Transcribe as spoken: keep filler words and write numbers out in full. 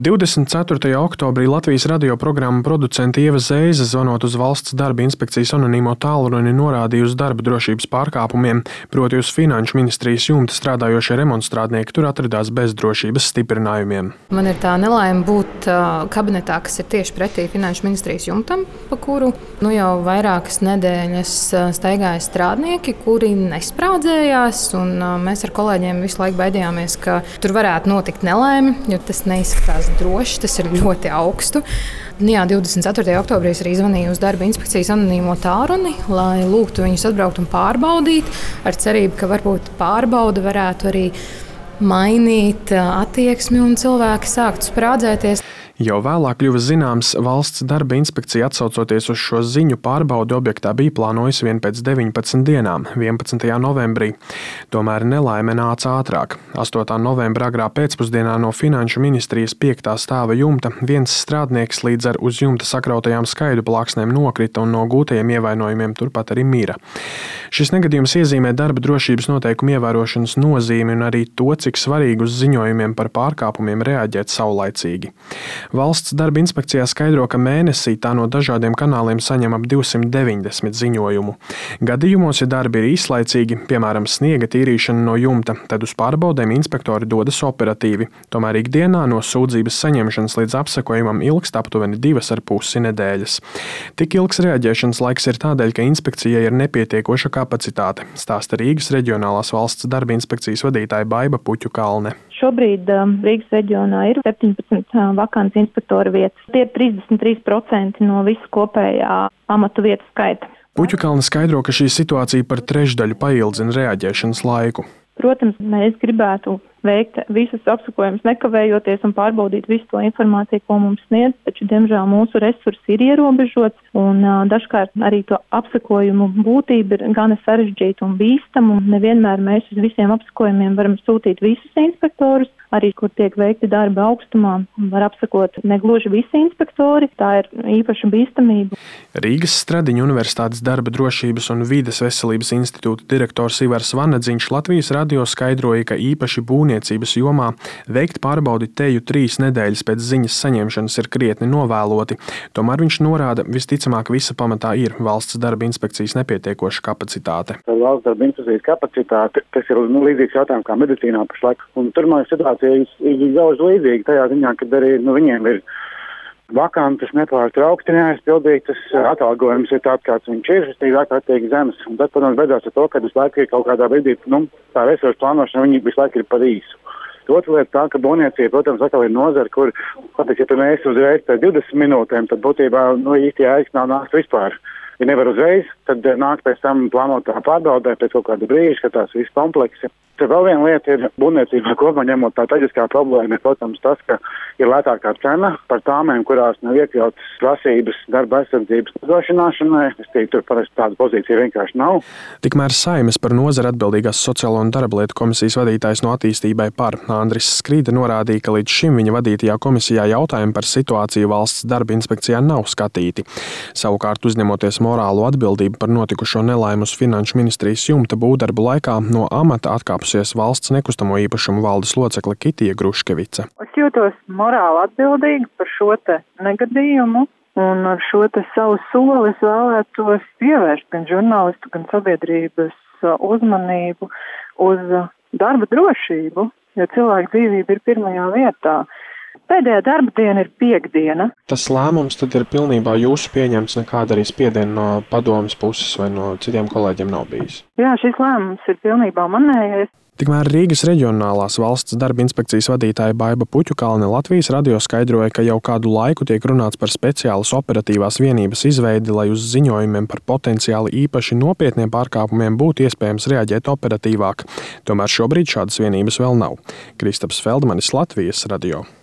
divdesmit ceturtajā oktobrī Latvijas radio programmu producente Ieva Zeize, zvanot uz Valsts darba inspekcijas anonīmo tālruni, norādīja uz darba drošības pārkāpumiem, proti uz Finanšu ministrijas jumta strādājošie remontstrādnieki tur atradās bez drošības stiprinājumiem. Man ir tā nelaime būt kabinetā, kas ir tieši pretī Finanšu ministrijas jumtam, pa kuru nu jau vairākas nedēļas staigāja strādnieki, kuri nesprādzējās, un mēs ar kolēģiem visu laiku baidījāmies, ka tur varētu notikt nelaime, jo tas neizskatās droši, tas ir ļoti augstu. Jā, divdesmit ceturtajā oktobrī es arī zvanīju uz darba inspekcijas anonīmo tālruni, lai lūgtu viņus atbraukt un pārbaudīt, ar cerību, ka varbūt pārbauda varētu arī mainīt attieksmi un cilvēki sāktu sprādzēties. Jau vēlāk kļuva zināms, Valsts darba inspekcija atsaucoties uz šo ziņu pārbaudi objektā bija plānojusi vien pēc deviņpadsmit dienām, vienpadsmitajā novembrī. Tomēr nelaime nāca ātrāk. astotā novembra agrā pēcpusdienā no Finanšu ministrijas piektā stāva jumta viens strādnieks līdz ar uz jumta sakrautajām skaidu plāksnēm nokrita un no gūtajiem ievainojumiem turpat arī mira. Šis negadījums iezīmē darba drošības noteikumu ievērošanas nozīmi un arī to, cik svarīgi uz ziņojumiem par pārkāpumiem reaģēt saulaicīgi. Valsts darba inspekcijā skaidro, ka mēnesī tā no dažādiem kanāliem saņem ap divsimt deviņdesmit ziņojumu. Gadījumos, ja darbi ir īslaicīgi, piemēram, sniega tīrīšana no jumta, tad uz pārbaudēm inspektori dodas operatīvi. Tomēr ikdienā no sūdzības saņemšanas līdz apsekojumam ilgst aptuveni divas ar pusi nedēļas. Tik ilgs reaģēšanas laiks ir tādēļ, ka inspekcijai ir nepietiekoša kapacitāte, stāsta Rīgas reģionālās valsts darba inspekcijas vadītāja Baiba Puķukalne. Šobrīd Rīgas reģionā ir septiņpadsmit vakants inspektora vietas. Tie ir trīsdesmit trīs procenti no visu kopējā amatu vietu skaita. Puķukalne skaidro, ka šī situācija par trešdaļu paildzina reaģēšanas laiku. Protams, mēs gribētu veikt visus apsekojumus nekavējoties un pārbaudīt visu to informāciju, ko mums sniedz, taču, diemžēl, mūsu resursi ir ierobežots un uh, dažkārt arī to apsekojumu būtība ir gana sarežģīta un bīstama, un nevienmēr mēs uz visiem apsekojumiem varam sūtīt visus inspektorus, arī, kur tiek veikti darba augstumā, var apsekot negluži visi inspektori, tā ir īpaša bīstamība. Rīgas Stradiņu Universitātes darba drošības un vides veselības institūta direktors Ivars Vanadziņš Latvijas radio skaidroja, ka īpaši būvniecības jomā veikt pārbaudi teju trīs nedēļas pēc ziņas saņemšanas ir krietni novēloti. Tomēr viņš norāda, visticamāk visa pamatā ir Valsts darba inspekcijas nepietiekoša kapacitāte. Valsts darba inspekcijas kapacitāte, tas ir nu, līdzīgs jautājums kā medicīnā pašlaik. Un tur man situācija ir daudz līdzīga tajā ziņā, kad arī nu, viņiem ir vakantas nepārtraukti neaizpildītas, atalgojums ir tāds, kāds viņš ir, tas ir ārkārtīgi zemes. Un tad, protams, beidzās ar to, ka visu laiku ir kaut kādā brīdī, nu, tā resursu plānošana, viņi visu laiku ir par īsu. Otra lieta tā, ka būvniecība, protams, atkal ir nozara, kur, patiesi, ja tu mēs uzreiz pēc divdesmit minūtēm, tad būtībā, nu, īsti jēgas nav nākt vispār. Ja nevar uzreiz, tad nāk pēc tam plānotā pārbaudē pēc kaut kāda brīža, ka tās viss kompleksi. Te vēl viena lieta ir būvniecībā kopumā ņemot tā traģiskā problēma, ir, protams, tas, ka ir lētākā cena par tāmēm, kurās nav iekļautas prasības darba aizsardzības nodrošināšanai. Es teiktu, tur parasti tāda pozīcija vienkārši nav. Tikmēr Saeimas par nozari atbildīgās sociālo un darba lietu komisijas vadītājs no attīstībai par Andris Skrīda norādīja, ka līdz šim viņa vadītajā komisijā jautājumi par situāciju Valsts darba inspekcijā nav skatīti. Savukārt, uzņemoties morālo atbildību par notikušo nelaimu uz Finanšu ministrijas jumta būvdarbu laikā, no amata atkāpusies Valsts nekustamo īpašumu valdes locekle Kitija Gruškevica. Es jūtos morāli atbildīgi par šo te negadījumu, un ar šo te savu soli es vēlētos pievērst gan žurnālistu, gan sabiedrības uzmanību uz darba drošību, jo cilvēku dzīvība ir pirmajā vietā. Pēdējā darba diena ir piektdiena. Tas lēmums tad ir pilnībā jūsu pieņemts, nekāda arī spiediena no padomes puses vai no citiem kolēģiem nav bijis? Jā, šis lēmums ir pilnībā manējais. Tikmēr Rīgas reģionālās valsts darba inspekcijas vadītāja Baiba Puķukalne Latvijas radio skaidroja, ka jau kādu laiku tiek runāts par speciālas operatīvās vienības izveidi, lai uz ziņojumiem par potenciāli īpaši nopietniem pārkāpumiem būtu iespējams reaģēt operatīvāk. Tomēr šobrīd šādas vienības vēl nav. Kristaps Feldmanis, Latvijas radio.